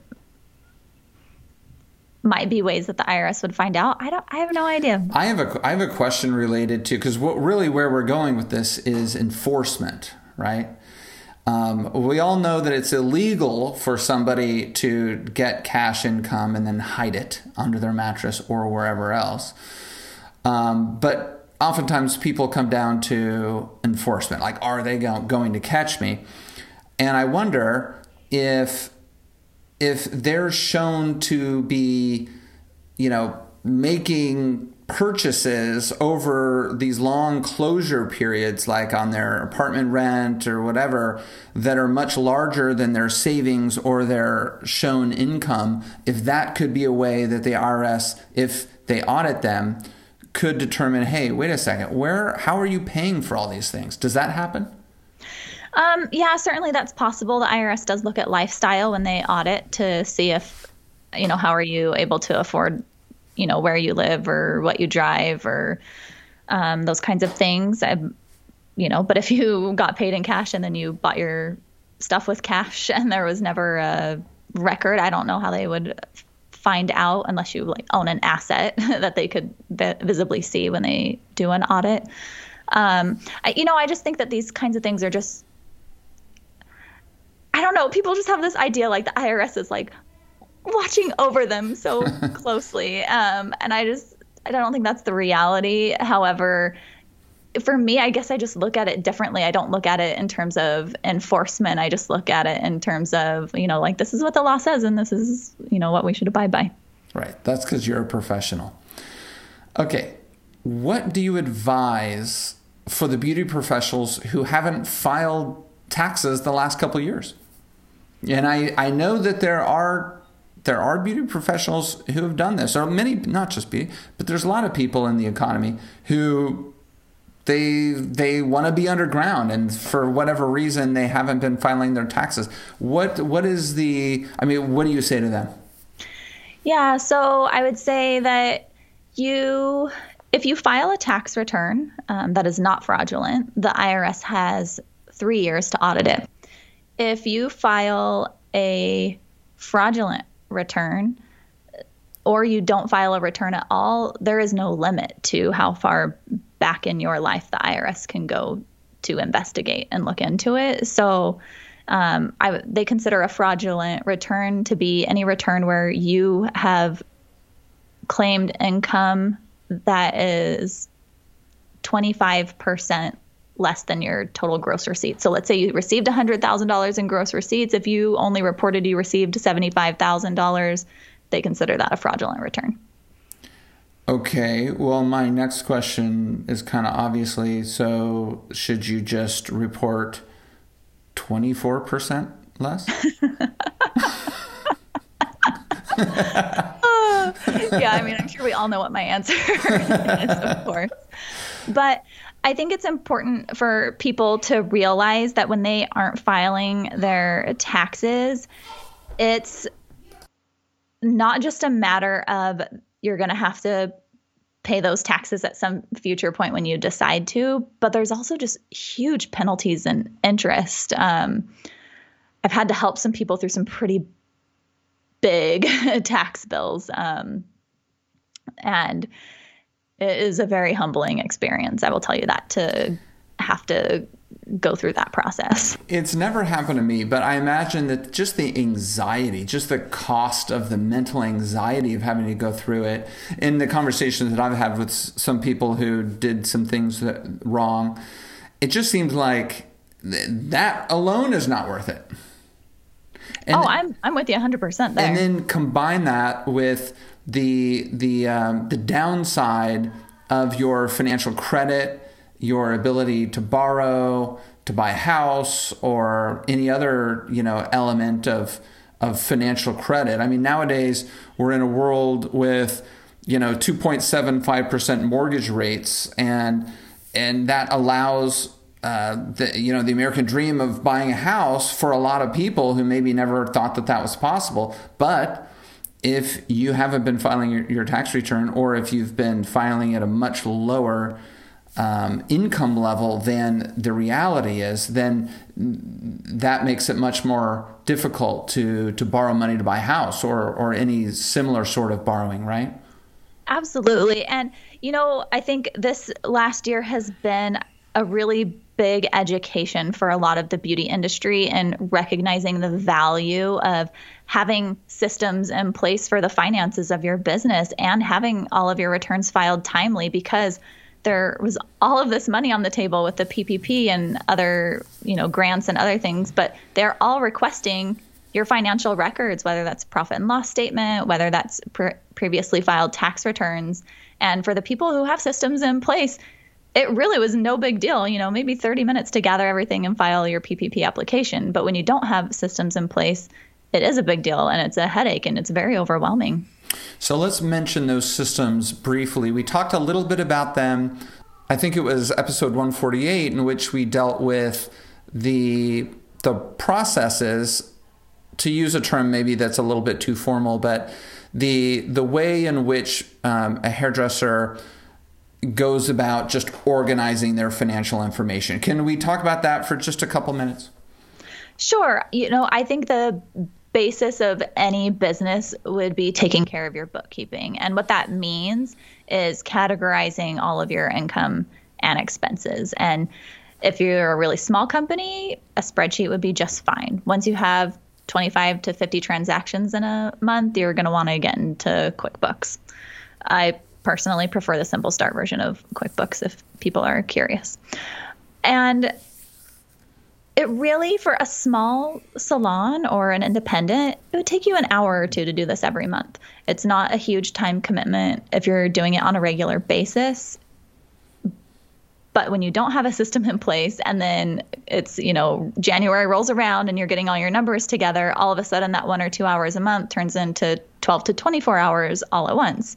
might be ways that the I R S would find out. I don't. I have no idea. I have a I have a question related to, because what really where we're going with this is enforcement, right? Um, we all know that it's illegal for somebody to get cash income and then hide it under their mattress or wherever else. Um, but oftentimes people come down to enforcement, like, are they go- going to catch me? And I wonder if if they're shown to be, you know, making purchases over these long closure periods, like on their apartment rent or whatever, that are much larger than their savings or their shown income, if that could be a way that the I R S, if they audit them, could determine, hey, wait a second, where, how are you paying for all these things? Does that happen? Um, yeah, certainly that's possible. The I R S does look at lifestyle when they audit to see if, you know, how are you able to afford, you know, where you live or what you drive or um, those kinds of things. I, you know, but if you got paid in cash and then you bought your stuff with cash and there was never a record, I don't know how they would find out unless you like own an asset that they could vi- visibly see when they do an audit. Um, I, you know, I just think that these kinds of things are just, I don't know, people just have this idea like the I R S is like watching over them so closely. Um, and I just, I don't think that's the reality. However, for me, I guess I just look at it differently. I don't look at it in terms of enforcement. I just look at it in terms of, you know, like this is what the law says and this is, you know, what we should abide by. Right. That's because you're a professional. Okay. What do you advise for the beauty professionals who haven't filed taxes the last couple of years? And I, I know that there are there are beauty professionals who have done this, or many, not just beauty, but there's a lot of people in the economy who they they want to be underground, and for whatever reason they haven't been filing their taxes. What what is the? I mean, what do you say to them? Yeah, so I would say that you, if you file a tax return um, that is not fraudulent, the I R S has three years to audit it. If you file a fraudulent return or you don't file a return at all, there is no limit to how far back in your life the I R S can go to investigate and look into it. So um, I, they consider a fraudulent return to be any return where you have claimed income that is twenty-five percent less than your total gross receipts. So let's say you received one hundred thousand dollars in gross receipts. If you only reported you received seventy-five thousand dollars, they consider that a fraudulent return. Okay, well, my next question is kind of obviously, so should you just report twenty-four percent less? uh, yeah, I mean, I'm sure we all know what my answer is, of course. But I think it's important for people to realize that when they aren't filing their taxes, it's not just a matter of you're going to have to pay those taxes at some future point when you decide to, but there's also just huge penalties and interest. Um, I've had to help some people through some pretty big tax bills. Um, and it is a very humbling experience. I will tell you that, to have to go through that process. It's never happened to me, but I imagine that just the anxiety, just the cost of the mental anxiety of having to go through it, in the conversations that I've had with some people who did some things that, wrong, it just seems like th- that alone is not worth it. And oh, I'm I'm with you one hundred percent there. And then combine that with the the um, the downside of your financial credit, your ability to borrow, to buy a house, or any other, you know, element of of financial credit. I mean, nowadays we're in a world with, you know, two point seven five percent mortgage rates, and and that allows uh, the you know the American dream of buying a house for a lot of people who maybe never thought that that was possible. But if you haven't been filing your, your tax return, or if you've been filing at a much lower um, income level than the reality is, then that makes it much more difficult to to borrow money to buy a house or or any similar sort of borrowing, right? Absolutely. And, you know, I think this last year has been a really big education for a lot of the beauty industry and recognizing the value of having systems in place for the finances of your business and having all of your returns filed timely, because there was all of this money on the table with the P P P and other, you know, grants and other things, but they're all requesting your financial records, whether that's profit and loss statement, whether that's pre- previously filed tax returns. And for the people who have systems in place, it really was no big deal, you know, maybe thirty minutes to gather everything and file your P P P application. But when you don't have systems in place, it is a big deal and it's a headache and it's very overwhelming. So let's mention those systems briefly. We talked a little bit about them. I think it was episode one forty-eight, in which we dealt with the the processes, to use a term maybe that's a little bit too formal, but the the way in which um, a hairdresser goes about just organizing their financial information. Can we talk about that for just a couple minutes? Sure. You know, I think the basis of any business would be taking care of your bookkeeping. And what that means is categorizing all of your income and expenses. And if you're a really small company, a spreadsheet would be just fine. Once you have twenty-five to fifty transactions in a month, you're going to want to get into QuickBooks. I personally prefer the Simple Start version of QuickBooks if people are curious. And it really, for a small salon or an independent, it would take you an hour or two to do this every month. It's not a huge time commitment if you're doing it on a regular basis. But when you don't have a system in place and then it's, you know, January rolls around and you're getting all your numbers together, all of a sudden that one or two hours a month turns into twelve to twenty-four hours all at once.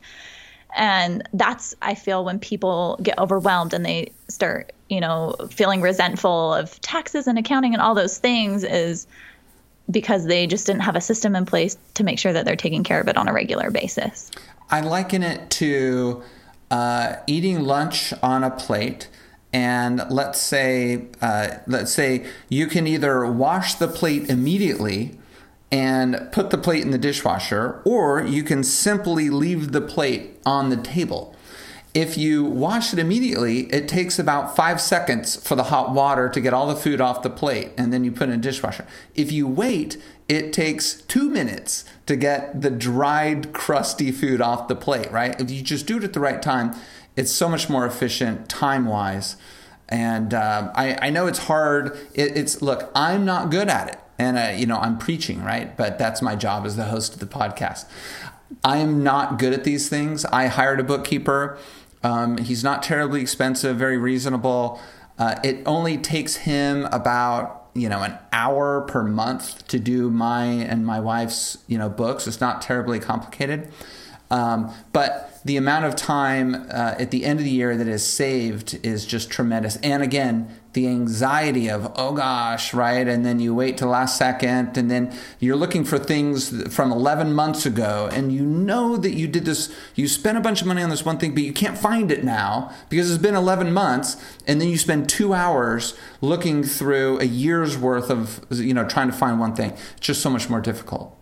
And that's, I feel, when people get overwhelmed and they start, you know, feeling resentful of taxes and accounting and all those things, is because they just didn't have a system in place to make sure that they're taking care of it on a regular basis. I liken it to uh, eating lunch on a plate. And let's say, uh, let's say you can either wash the plate immediately and put the plate in the dishwasher, or you can simply leave the plate on the table. If you wash it immediately, it takes about five seconds for the hot water to get all the food off the plate, and then you put it in a dishwasher. If you wait, it takes two minutes to get the dried, crusty food off the plate, right? If you just do it at the right time, it's so much more efficient time-wise. And uh, I, I know it's hard. It, it's look, I'm not good at it. And, uh, you know, I'm preaching, right? But that's my job as the host of the podcast. I am not good at these things. I hired a bookkeeper. Um, he's not terribly expensive, very reasonable. Uh, it only takes him about, you know, an hour per month to do my and my wife's, you know, books. It's not terribly complicated. Um, but the amount of time uh, at the end of the year that is saved is just tremendous. And again, the anxiety of, oh gosh, right? And then you wait till last second, and then you're looking for things from eleven months ago, and you know that you did this, you spent a bunch of money on this one thing, but you can't find it now because it's been eleven months, and then you spend two hours looking through a year's worth of, you know, trying to find one thing. It's just so much more difficult.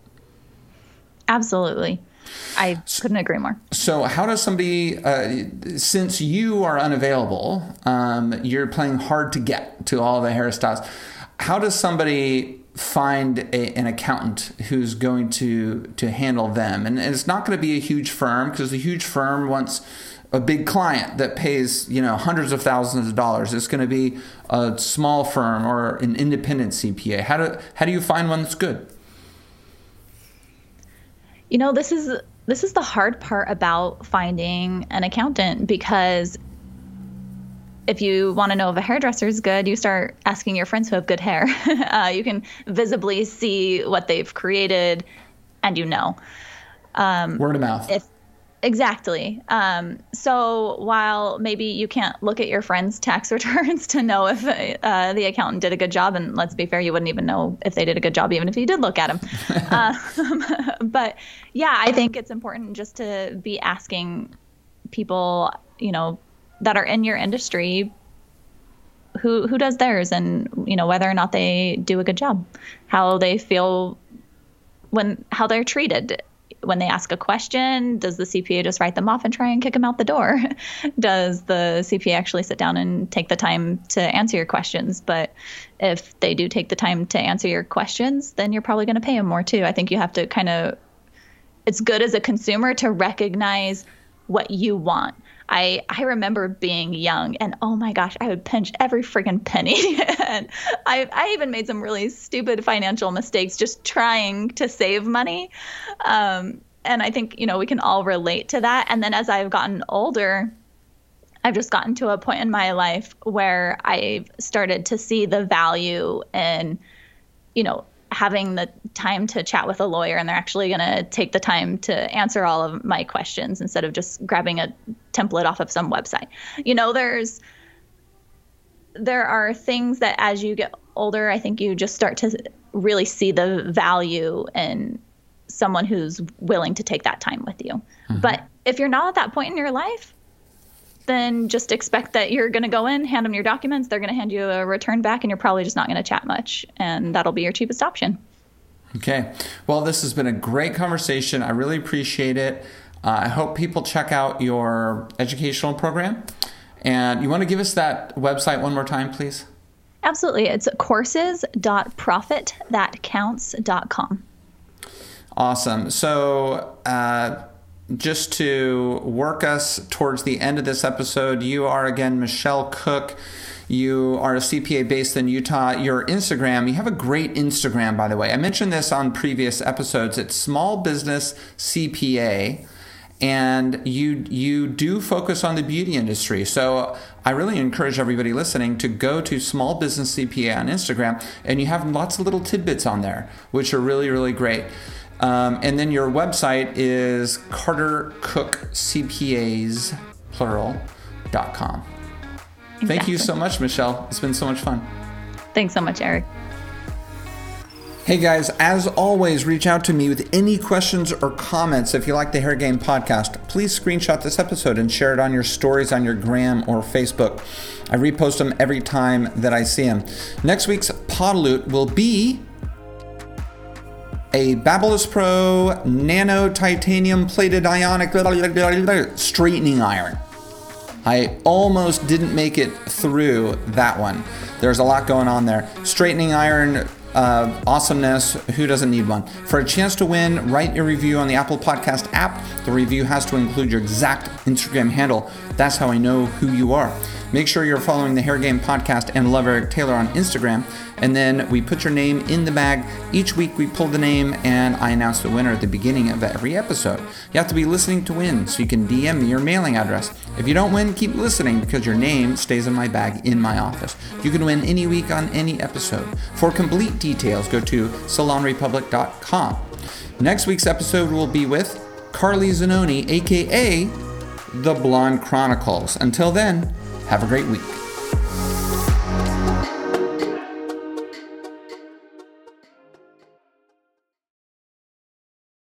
Absolutely. I couldn't agree more. So how does somebody, uh, since you are unavailable, um, you're playing hard to get to all the hairstyles, how does somebody find a, an accountant who's going to, to handle them? And, and it's not going to be a huge firm, because a huge firm wants a big client that pays, you know, hundreds of thousands of dollars. It's going to be a small firm or an independent C P A. How do, how do you find one that's good? You know, this is this is the hard part about finding an accountant, because if you want to know if a hairdresser is good, you start asking your friends who have good hair. uh, you can visibly see what they've created, and you know. Um, Word of mouth. If, exactly. Um, so while maybe you can't look at your friends' tax returns to know if uh, the accountant did a good job, and let's be fair, you wouldn't even know if they did a good job even if you did look at them. uh, but yeah, I think it's important just to be asking people, you know, that are in your industry who who does theirs, and, you know, whether or not they do a good job, how they feel when how they're treated. when they ask a question, does the C P A just write them off and try and kick them out the door? Does the C P A actually sit down and take the time to answer your questions? But if they do take the time to answer your questions, then you're probably going to pay them more too. I think you have to kind of, it's good as a consumer to recognize what you want. I, I remember being young and, oh my gosh, I would pinch every freaking penny. And I, I even made some really stupid financial mistakes just trying to save money. Um, and I think, you know, we can all relate to that. And then as I've gotten older, I've just gotten to a point in my life where I've started to see the value in, you know, having the time to chat with a lawyer, and they're actually going to take the time to answer all of my questions instead of just grabbing a template off of some website. You know, there's, there are things that as you get older, I think you just start to really see the value in someone who's willing to take that time with you. Mm-hmm. But if you're not at that point in your life, then just expect that you're going to go in, hand them your documents, they're going to hand you a return back, and you're probably just not going to chat much. And that'll be your cheapest option. Okay. Well, this has been a great conversation. I really appreciate it. Uh, I hope people check out your educational program. And you want to give us that website one more time, please? Absolutely. It's courses dot profit that counts dot com. Awesome. So, uh, just to work us towards the end of this episode, you are again Michelle Cook. You are a C P A based in Utah. Your Instagram, you have a great Instagram, by the way. I mentioned this on previous episodes. It's Small Business C P A, and you you do focus on the beauty industry. So I really encourage everybody listening to go to Small Business C P A on Instagram, and you have lots of little tidbits on there, which are really, really great. Um, and then your website is Carter Cook C P As, plural, dot com. Exactly. Thank you so much, Michelle. It's been so much fun. Thanks so much, Eric. Hey guys, as always, reach out to me with any questions or comments. If you like the Hair Game podcast, please screenshot this episode and share it on your stories on your Gram or Facebook. I repost them every time that I see them. Next week's Podaloot will be a Babyliss Pro Nano Titanium Plated Ionic Straightening Iron. I almost didn't make it through that one. There's a lot going on there. Straightening iron, uh, awesomeness, who doesn't need one? For a chance to win, write your review on the Apple Podcast app. The review has to include your exact Instagram handle. That's how I know who you are. Make sure you're following the Hair Game podcast and Love Eric Taylor on Instagram. And then we put your name in the bag. Each week we pull the name and I announce the winner at the beginning of every episode. You have to be listening to win, so you can D M me your mailing address. If you don't win, keep listening because your name stays in my bag in my office. You can win any week on any episode. For complete details, go to salon republic dot com. Next week's episode will be with Carly Zanoni, aka The Blonde Chronicles. Until then, have a great week.